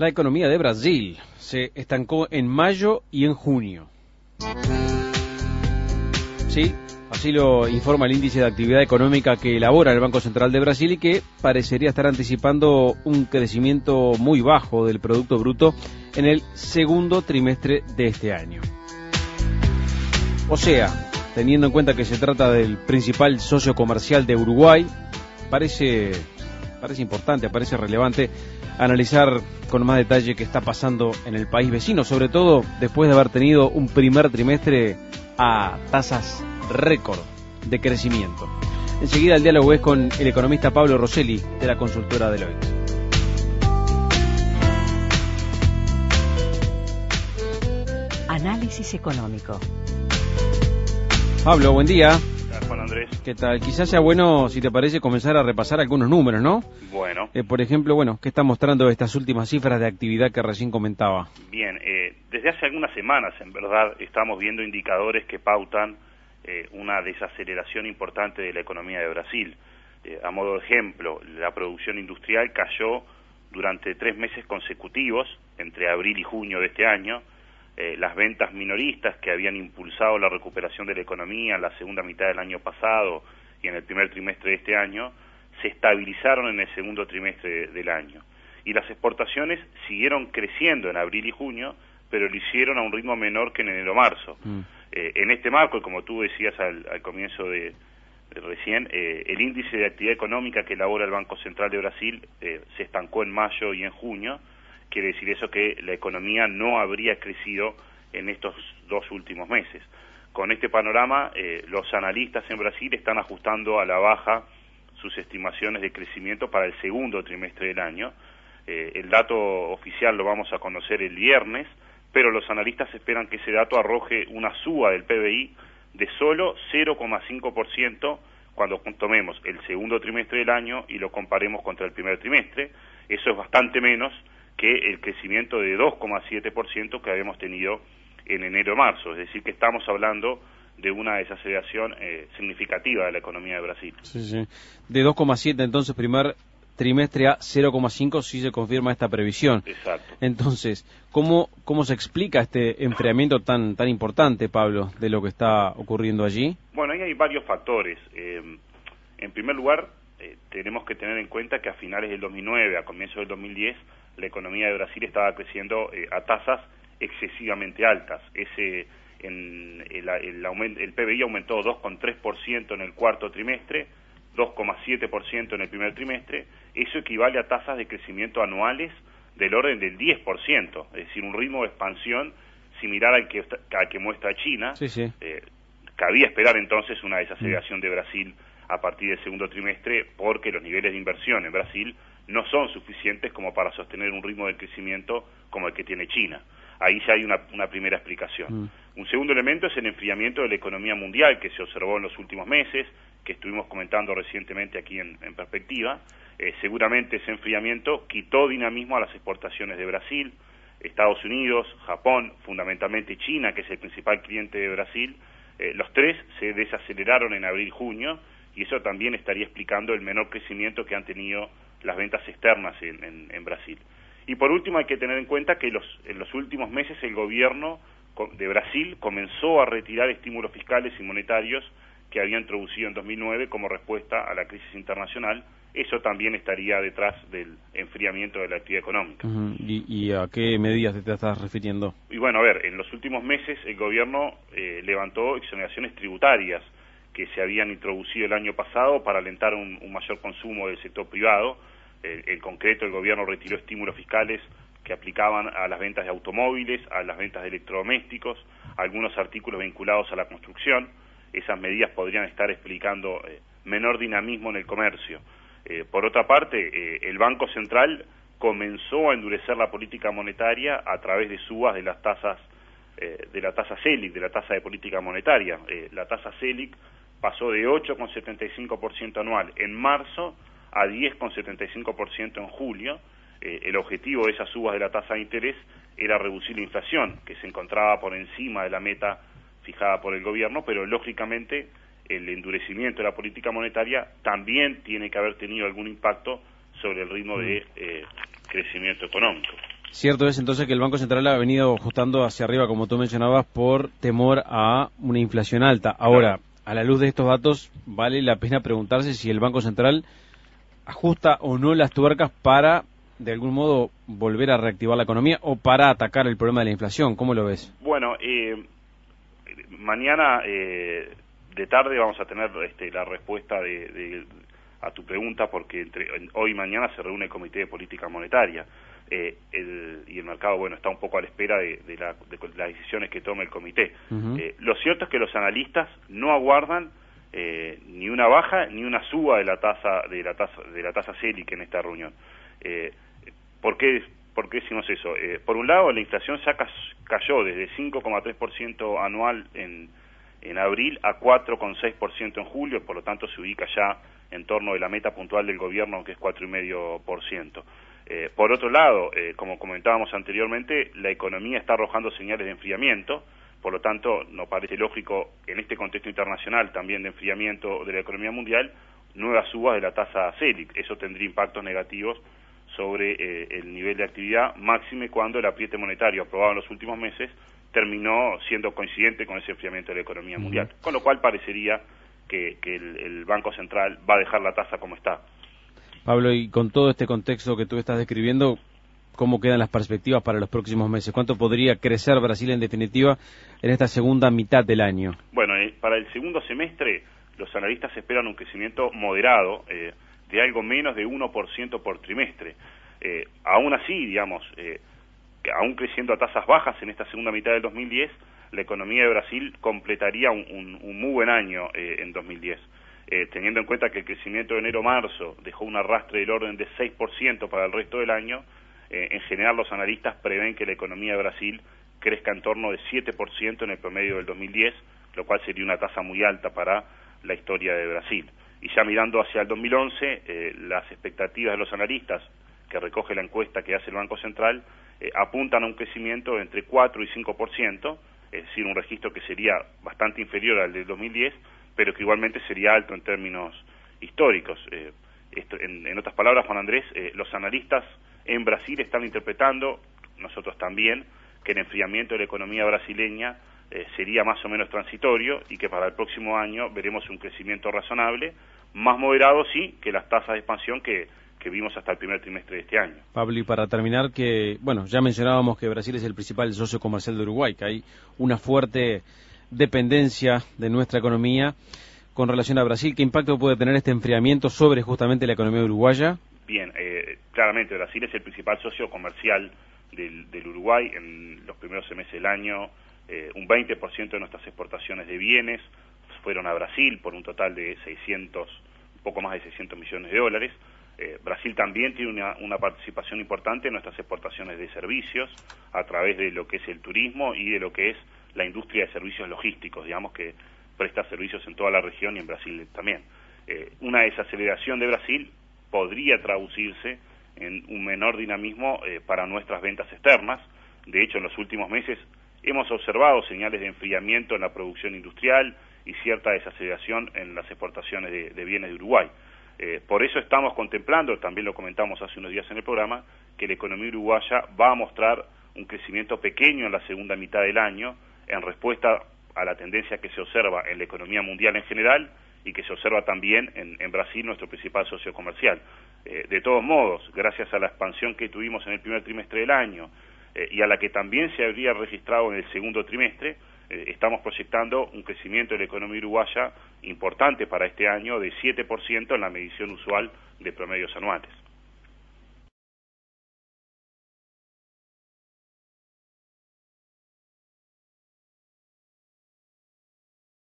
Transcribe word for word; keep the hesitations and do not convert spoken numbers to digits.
La economía de Brasil se estancó en mayo y en junio. Sí, así lo informa el índice de actividad económica que elabora el Banco Central de Brasil y que parecería estar anticipando un crecimiento muy bajo del Producto Bruto en el segundo trimestre de este año. O sea, teniendo en cuenta que se trata del principal socio comercial de Uruguay, parece, parece importante, parece relevante analizar con más detalle qué está pasando en el país vecino, sobre todo después de haber tenido un primer trimestre a tasas récord de crecimiento. Enseguida el diálogo es con el economista Pablo Rosselli de la consultora Deloitte. Análisis económico. Pablo, buen día. Juan Andrés. ¿Qué tal? Quizás sea bueno, si te parece, comenzar a repasar algunos números, ¿no? Bueno. Eh, por ejemplo, bueno, ¿qué están mostrando estas últimas cifras de actividad que recién comentaba? Bien, eh, desde hace algunas semanas, en verdad, estamos viendo indicadores que pautan eh, una desaceleración importante de la economía de Brasil. Eh, a modo de ejemplo, la producción industrial cayó durante tres meses consecutivos, entre abril y junio de este año. Eh, las ventas minoristas que habían impulsado la recuperación de la economía en la segunda mitad del año pasado y en el primer trimestre de este año, se estabilizaron en el segundo trimestre de, del año. Y las exportaciones siguieron creciendo en abril y junio, pero lo hicieron a un ritmo menor que en enero-marzo. Mm. Eh, en este marco, y como tú decías al, al comienzo de, de recién, eh, el índice de actividad económica que elabora el Banco Central de Brasil eh, se estancó en mayo y en junio. Quiere decir eso que la economía no habría crecido en estos dos últimos meses. Con este panorama, eh, los analistas en Brasil están ajustando a la baja sus estimaciones de crecimiento para el segundo trimestre del año. Eh, el dato oficial lo vamos a conocer el viernes, pero los analistas esperan que ese dato arroje una suba del P B I de solo cero coma cinco por ciento cuando tomemos el segundo trimestre del año y lo comparemos contra el primer trimestre. Eso es bastante menos que el crecimiento de dos coma siete por ciento que habíamos tenido en enero-marzo. Es decir, que estamos hablando de una desaceleración eh, significativa de la economía de Brasil. Sí, sí. De dos coma siete, entonces, primer trimestre a cero coma cinco, si se confirma esta previsión. Exacto. Entonces, ¿cómo, cómo se explica este enfriamiento tan, tan importante, Pablo, de lo que está ocurriendo allí? Bueno, ahí hay varios factores. Eh, en primer lugar, eh, tenemos que tener en cuenta que a finales del dos mil nueve, a comienzos del dos mil diez, la economía de Brasil estaba creciendo eh, a tasas excesivamente altas. Ese, en, el, el, aumento, el P B I aumentó dos coma tres por ciento en el cuarto trimestre, dos coma siete por ciento en el primer trimestre. Eso equivale a tasas de crecimiento anuales del orden del diez por ciento, es decir, un ritmo de expansión similar al que, al que muestra China. Sí, sí. Eh, cabía esperar entonces una desaceleración de Brasil a partir del segundo trimestre, porque los niveles de inversión en Brasil no son suficientes como para sostener un ritmo de crecimiento como el que tiene China. Ahí ya hay una, una primera explicación. Mm. Un segundo elemento es el enfriamiento de la economía mundial que se observó en los últimos meses, que estuvimos comentando recientemente aquí en, en Perspectiva. Eh, seguramente ese enfriamiento quitó dinamismo a las exportaciones de Brasil. Estados Unidos, Japón, fundamentalmente China, que es el principal cliente de Brasil, eh, los tres se desaceleraron en abril-junio, y eso también estaría explicando el menor crecimiento que han tenido las ventas externas en, en, en Brasil. Y por último hay que tener en cuenta que los, en los últimos meses el gobierno de Brasil comenzó a retirar estímulos fiscales y monetarios que había introducido en dos mil nueve como respuesta a la crisis internacional. Eso también estaría detrás del enfriamiento de la actividad económica. Uh-huh. ¿Y, ¿Y a qué medidas te estás refiriendo? Y bueno, a ver, en los últimos meses el gobierno eh, levantó exoneraciones tributarias que se habían introducido el año pasado para alentar un, un mayor consumo del sector privado. Eh, en concreto, el gobierno retiró estímulos fiscales que aplicaban a las ventas de automóviles, a las ventas de electrodomésticos, a algunos artículos vinculados a la construcción. Esas medidas podrían estar explicando eh, menor dinamismo en el comercio. Eh, por otra parte, eh, el Banco Central comenzó a endurecer la política monetaria a través de subas de las tasas, eh, de la tasa Selic, de la tasa de política monetaria. Eh, la tasa Selic pasó de ocho coma setenta y cinco por ciento anual en marzo a diez coma setenta y cinco por ciento en julio. Eh, el objetivo de esas subas de la tasa de interés era reducir la inflación, que se encontraba por encima de la meta fijada por el gobierno, pero lógicamente el endurecimiento de la política monetaria también tiene que haber tenido algún impacto sobre el ritmo de eh, crecimiento económico. Cierto es entonces que el Banco Central ha venido ajustando hacia arriba, como tú mencionabas, por temor a una inflación alta. Ahora, claro, a la luz de estos datos, vale la pena preguntarse si el Banco Central ajusta o no las tuercas para, de algún modo, volver a reactivar la economía o para atacar el problema de la inflación. ¿Cómo lo ves? Bueno, eh, mañana eh, de tarde vamos a tener este, la respuesta de, de, a tu pregunta, porque entre hoy y mañana se reúne el Comité de Política Monetaria. Eh, el, y el mercado, bueno, está un poco a la espera de, de, la, de las decisiones que tome el comité. Uh-huh. Eh, lo cierto es que los analistas no aguardan eh, ni una baja ni una suba de la tasa de la tasa de la tasa Selic en esta reunión. Eh, ¿por qué, por qué decimos eso? Eh, por un lado, la inflación ya cayó desde cinco coma tres por ciento anual en, en abril a cuatro coma seis por ciento en julio, por lo tanto se ubica ya en torno de la meta puntual del gobierno, que es cuatro coma cinco por ciento. Eh, por otro lado, eh, como comentábamos anteriormente, la economía está arrojando señales de enfriamiento, por lo tanto, nos parece lógico, en este contexto internacional también de enfriamiento de la economía mundial, nuevas subas de la tasa Selic. Eso tendría impactos negativos sobre eh, el nivel de actividad, máxime cuando el apriete monetario aprobado en los últimos meses terminó siendo coincidente con ese enfriamiento de la economía uh-huh. mundial. Con lo cual parecería que, que el, el Banco Central va a dejar la tasa como está. Pablo, y con todo este contexto que tú estás describiendo, ¿cómo quedan las perspectivas para los próximos meses? ¿Cuánto podría crecer Brasil en definitiva en esta segunda mitad del año? Bueno, eh, para el segundo semestre los analistas esperan un crecimiento moderado eh, de algo menos de uno por ciento por trimestre. Eh, aún así, digamos, eh, aún creciendo a tasas bajas en esta segunda mitad del dos mil diez, la economía de Brasil completaría un, un, un muy buen año eh, en dos mil diez. Eh, teniendo en cuenta que el crecimiento de enero-marzo dejó un arrastre del orden de seis por ciento para el resto del año, eh, en general los analistas prevén que la economía de Brasil crezca en torno de siete por ciento en el promedio del dos mil diez, lo cual sería una tasa muy alta para la historia de Brasil. Y ya mirando hacia el dos mil once, eh, las expectativas de los analistas, que recoge la encuesta que hace el Banco Central, eh, apuntan a un crecimiento entre cuatro y cinco por ciento, es decir, un registro que sería bastante inferior al del dos mil diez, pero que igualmente sería alto en términos históricos. Eh, esto, en, en otras palabras, Juan Andrés, eh, los analistas en Brasil están interpretando, nosotros también, que el enfriamiento de la economía brasileña eh, sería más o menos transitorio y que para el próximo año veremos un crecimiento razonable, más moderado sí que las tasas de expansión que, que vimos hasta el primer trimestre de este año. Pablo, y para terminar, que bueno, ya mencionábamos que Brasil es el principal socio comercial de Uruguay, que hay una fuerte dependencia de nuestra economía con relación a Brasil. ¿Qué impacto puede tener este enfriamiento sobre justamente la economía uruguaya? Bien, eh, claramente Brasil es el principal socio comercial del, del Uruguay. En los primeros meses del año, eh, un veinte por ciento de nuestras exportaciones de bienes fueron a Brasil por un total de seiscientos, un poco más de seiscientos millones de dólares. Eh, Brasil también tiene una, una participación importante en nuestras exportaciones de servicios a través de lo que es el turismo y de lo que es la industria de servicios logísticos, digamos, que presta servicios en toda la región y en Brasil también. Eh, una desaceleración de Brasil podría traducirse en un menor dinamismo eh, para nuestras ventas externas. De hecho, en los últimos meses hemos observado señales de enfriamiento en la producción industrial y cierta desaceleración en las exportaciones de, de bienes de Uruguay. Eh, por eso estamos contemplando, también lo comentamos hace unos días en el programa, que la economía uruguaya va a mostrar un crecimiento pequeño en la segunda mitad del año, en respuesta a la tendencia que se observa en la economía mundial en general y que se observa también en, en Brasil, nuestro principal socio comercial. Eh, de todos modos, gracias a la expansión que tuvimos en el primer trimestre del año eh, y a la que también se habría registrado en el segundo trimestre, eh, estamos proyectando un crecimiento de la economía uruguaya importante para este año de siete por ciento en la medición usual de promedios anuales.